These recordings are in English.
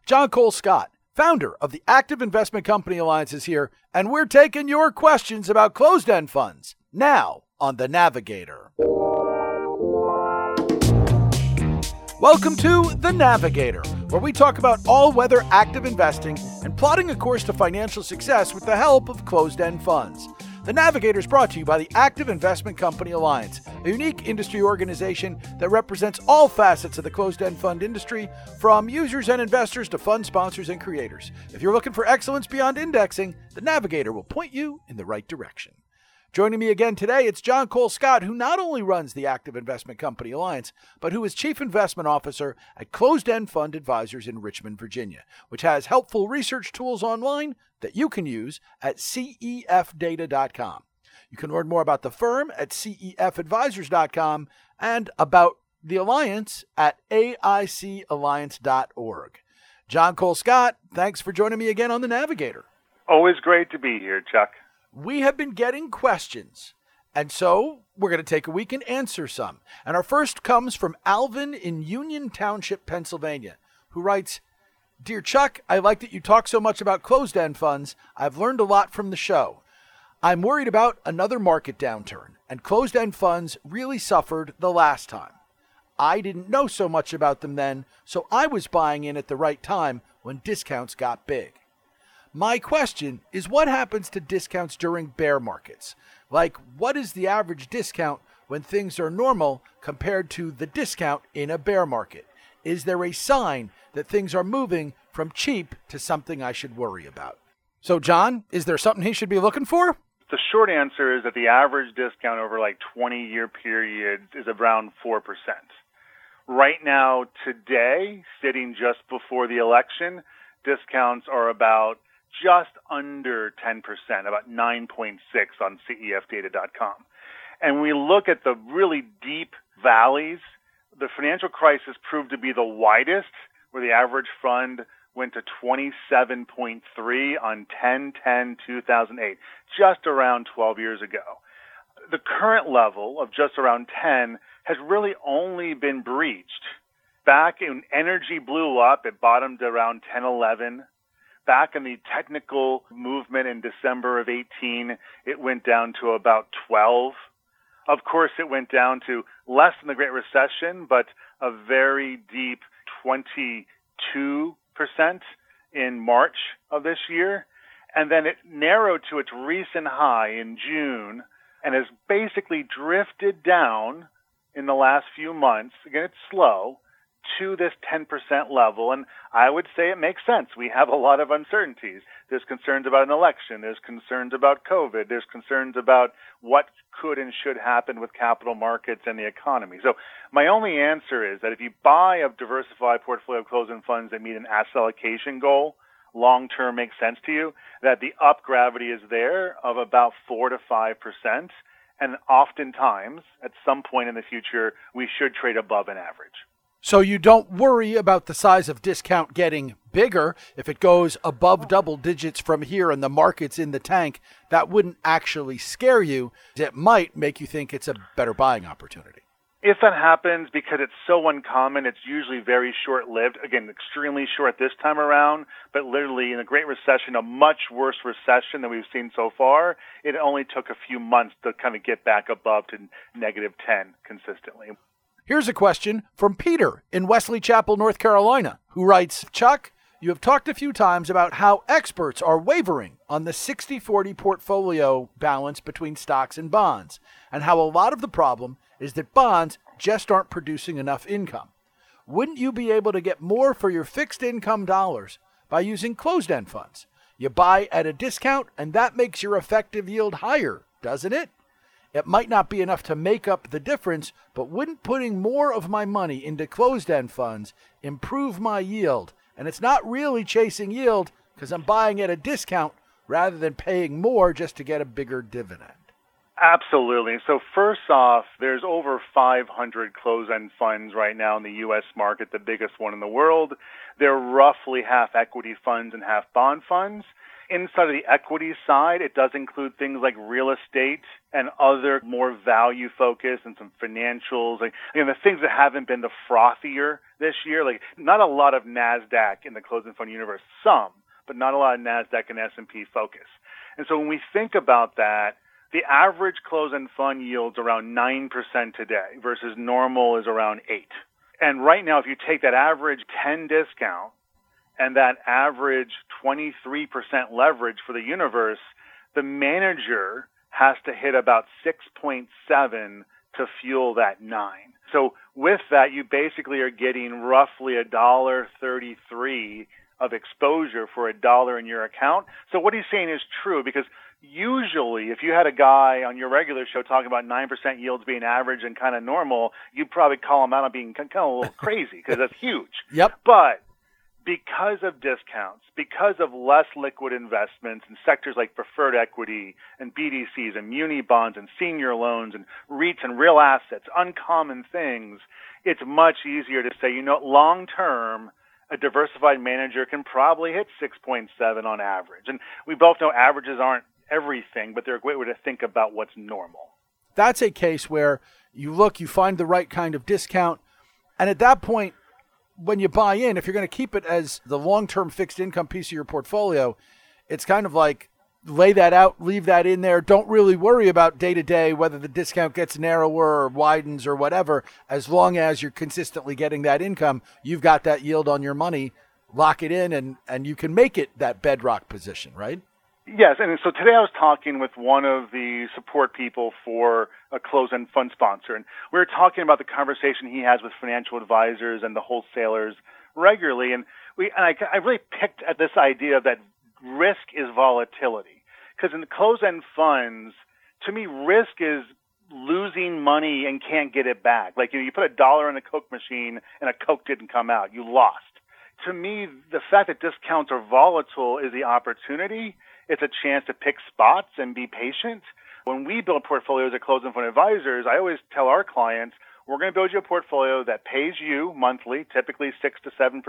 John Cole Scott, founder of the Active Investment Company Alliance, is here, and we're taking your questions about closed-end funds now on The Navigator. Welcome to The Navigator, where we talk about all-weather active investing and plotting a course to financial success with the help of closed-end funds. The Navigator is brought to you by the Active Investment Company Alliance, a unique industry organization that represents all facets of the closed-end fund industry, from users and investors to fund sponsors and creators. If you're looking for excellence beyond indexing, the Navigator will point you in the right direction. Joining me again today, it's John Cole Scott, who not only runs the Active Investment Company Alliance, but who is Chief Investment Officer at Closed End Fund Advisors in Richmond, Virginia, which has helpful research tools online that you can use at cefdata.com. You can learn more about the firm at cefadvisors.com and about the Alliance at aicalliance.org. John Cole Scott, thanks for joining me again on The Navigator. Always great to be here, Chuck. We have been getting questions, and so we're going to take a week and answer some. And our first comes from Alvin in Union Township, Pennsylvania, who writes, "Dear Chuck, I like that you talk so much about closed-end funds. I've learned a lot from the show. I'm worried about another market downturn, and closed-end funds really suffered the last time. I didn't know so much about them then, so I was buying in at the right time when discounts got big. My question is, what happens to discounts during bear markets? Like, what is the average discount when things are normal compared to the discount in a bear market? Is there a sign that things are moving from cheap to something I should worry about?" So, John, is there something he should be looking for? The short answer is that the average discount over 20-year periods is around 4%. Right now, today, sitting just before the election, discounts are about just under 10%, about 9.6 on cefdata.com. And we look at the really deep valleys. The financial crisis proved to be the widest, where the average fund went to 27.3 on 10/10/2008, just around 12 years ago. The current level of just around 10 has really only been breached. Back when energy blew up, it bottomed around 10/11. Back in the technical movement in December of 18, it went down to about 12. Of course, it went down to less than the Great Recession, but a very deep 22% in March of this year. And then it narrowed to its recent high in June and has basically drifted down in the last few months. Again, it's slow, to this 10% level, and I would say it makes sense. We have a lot of uncertainties. There's concerns about an election. There's concerns about COVID. There's concerns about what could and should happen with capital markets and the economy. So my only answer is that if you buy a diversified portfolio of closed-end funds that meet an asset allocation goal, long-term makes sense to you, that the up gravity is there of about 4 to 5%, and oftentimes, at some point in the future, we should trade above an average. So you don't worry about the size of discount getting bigger. If it goes above double digits from here and the market's in the tank, that wouldn't actually scare you. It might make you think it's a better buying opportunity. If that happens, because it's so uncommon, it's usually very short-lived. Again, extremely short this time around, but literally in the Great Recession, a much worse recession than we've seen so far, it only took a few months to kind of get back above to negative 10 consistently. Here's a question from Peter in Wesley Chapel, North Carolina, who writes, "Chuck, you have talked a few times about how experts are wavering on the 60-40 portfolio balance between stocks and bonds, and how a lot of the problem is that bonds just aren't producing enough income. Wouldn't you be able to get more for your fixed income dollars by using closed-end funds? You buy at a discount, and that makes your effective yield higher, doesn't it? It might not be enough to make up the difference, but wouldn't putting more of my money into closed-end funds improve my yield? And it's not really chasing yield because I'm buying at a discount rather than paying more just to get a bigger dividend." Absolutely. So first off, there's over 500 closed-end funds right now in the U.S. market, the biggest one in the world. They're roughly half equity funds and half bond funds. Inside of the equity side, it does include things like real estate and other more value focused and some financials. Like, the things that haven't been the frothier this year, like not a lot of NASDAQ in the closed-end fund universe, some, but not a lot of NASDAQ and S&P focus. And so when we think about that, the average closed-end fund yields around 9% today versus normal is around 8%. And right now, if you take that average 10 discount and that average 23% leverage for the universe, the manager has to hit about 6.7 to fuel that 9. So with that, you basically are getting roughly $1.33 of exposure for $1 in your account. So what he's saying is true, because usually if you had a guy on your regular show talking about 9% yields being average and kind of normal, you'd probably call him out on being kind of a little crazy, because that's huge. Yep. But because of discounts, because of less liquid investments in sectors like preferred equity and BDCs and muni bonds and senior loans and REITs and real assets, uncommon things, it's much easier to say, long term, a diversified manager can probably hit 6.7 on average. And we both know averages aren't everything, but they're a great way to think about what's normal. That's a case where you find the right kind of discount, and at that point, when you buy in, if you're going to keep it as the long-term fixed income piece of your portfolio, it's kind of like lay that out, leave that in there. Don't really worry about day-to-day whether the discount gets narrower or widens or whatever. As long as you're consistently getting that income, you've got that yield on your money. Lock it in, and you can make it that bedrock position, right? Yes, and so today I was talking with one of the support people for a closed-end fund sponsor, and we were talking about the conversation he has with financial advisors and the wholesalers regularly, and I really picked at this idea that risk is volatility, because in the closed-end funds, to me, risk is losing money and can't get it back. Like, you put $1 in a Coke machine and a Coke didn't come out, you lost. To me, the fact that discounts are volatile is the opportunity. It's a chance to pick spots and be patient. When we build portfolios at closed-end fund advisors, I always tell our clients, we're going to build you a portfolio that pays you monthly, typically 6 to 7%.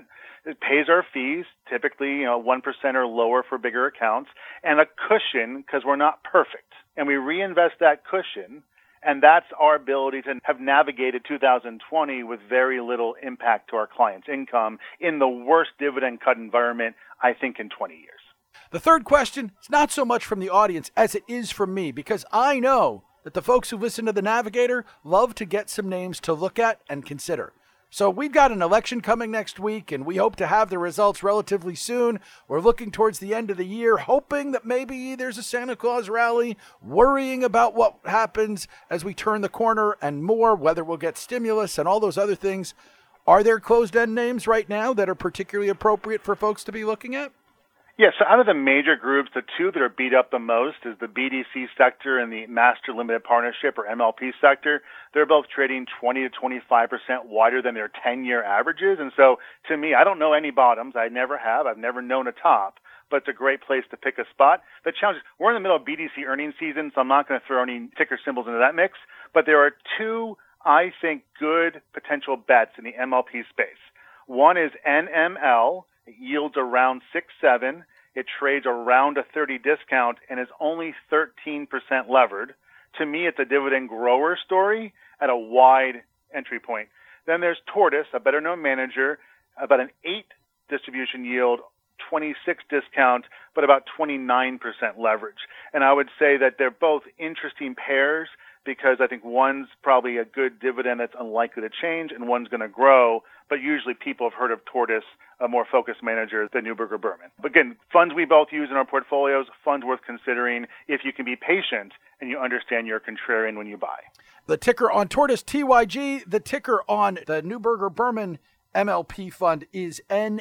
It pays our fees, typically 1% or lower for bigger accounts, and a cushion, because we're not perfect. And we reinvest that cushion, and that's our ability to have navigated 2020 with very little impact to our clients' income in the worst dividend cut environment, I think, in 20 years. The third question is not so much from the audience as it is from me, because I know that the folks who listen to The Navigator love to get some names to look at and consider. So we've got an election coming next week, and we hope to have the results relatively soon. We're looking towards the end of the year, hoping that maybe there's a Santa Claus rally, worrying about what happens as we turn the corner and more, whether we'll get stimulus and all those other things. Are there closed-end names right now that are particularly appropriate for folks to be looking at? Yeah, so out of the major groups, the two that are beat up the most is the BDC sector and the Master Limited Partnership or MLP sector. They're both trading 20 to 25% wider than their 10-year averages. And so to me, I don't know any bottoms. I never have. I've never known a top. But it's a great place to pick a spot. The challenge is we're in the middle of BDC earnings season, so I'm not going to throw any ticker symbols into that mix. But there are two, I think, good potential bets in the MLP space. One is NML. It yields around 6.7. It trades around a 30 discount and is only 13% levered. To me, it's a dividend grower story at a wide entry point. Then there's Tortoise, a better-known manager, about an 8 distribution yield, 26 discount, but about 29% leverage. And I would say that they're both interesting pairs because I think one's probably a good dividend that's unlikely to change and one's going to grow. But usually people have heard of Tortoise, a more focused manager than Neuberger Berman. But again, funds we both use in our portfolios, funds worth considering if you can be patient and you understand you're contrarian when you buy. The ticker on Tortoise, TYG. The ticker on the Neuberger Berman MLP fund is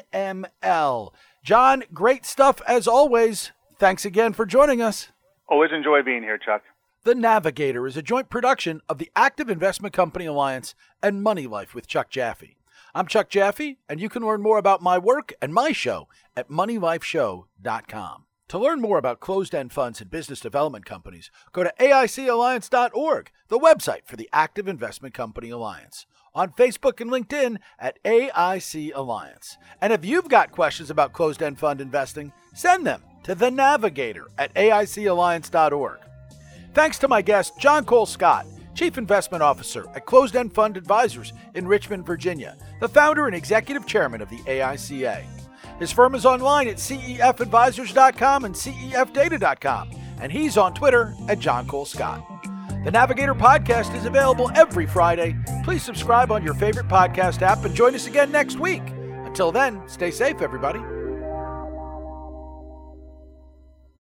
NML. John, great stuff as always. Thanks again for joining us. Always enjoy being here, Chuck. The Navigator is a joint production of the Active Investment Company Alliance and Money Life with Chuck Jaffe. I'm Chuck Jaffe, and you can learn more about my work and my show at moneylifeshow.com. To learn more about closed-end funds and business development companies, go to AICalliance.org, the website for the Active Investment Company Alliance. On Facebook and LinkedIn at AIC Alliance. And if you've got questions about closed-end fund investing, send them to The Navigator at AICalliance.org. Thanks to my guest, John Cole Scott, Chief Investment Officer at Closed End Fund Advisors in Richmond, Virginia, the founder and executive chairman of the AICA. His firm is online at cefadvisors.com and cefdata.com, and he's on Twitter at John Cole Scott. The Navigator podcast is available every Friday. Please subscribe on your favorite podcast app and join us again next week. Until then, stay safe, everybody.